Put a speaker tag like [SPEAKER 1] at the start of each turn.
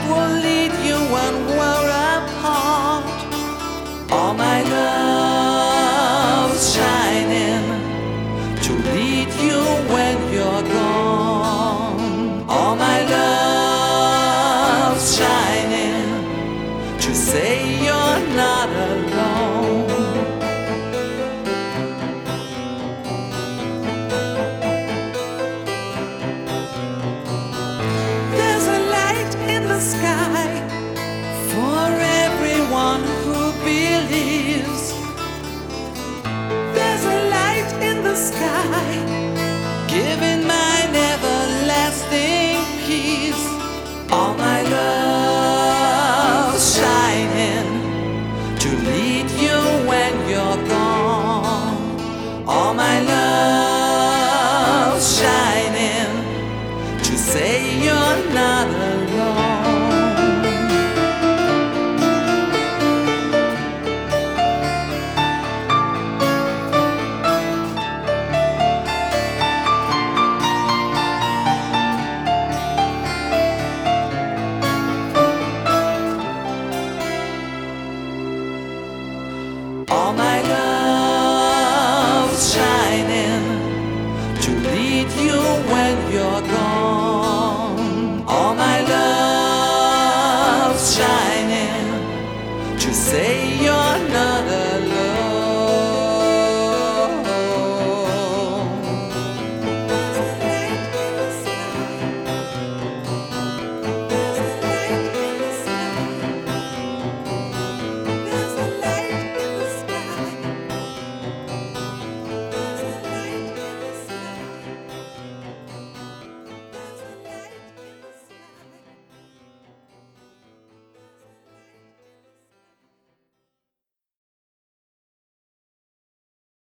[SPEAKER 1] will lead you when we're apart. All my love's shining to lead you when you're gone. All my love's shining to say you're not alone. There's a light in the sky for everyone who believes. There's a light in the sky giving mine everlasting peace. All my love's shining to lead you when you're gone. All my love's shining to say you're not alone. All my love's shining to lead you when you're gone. All my love's shining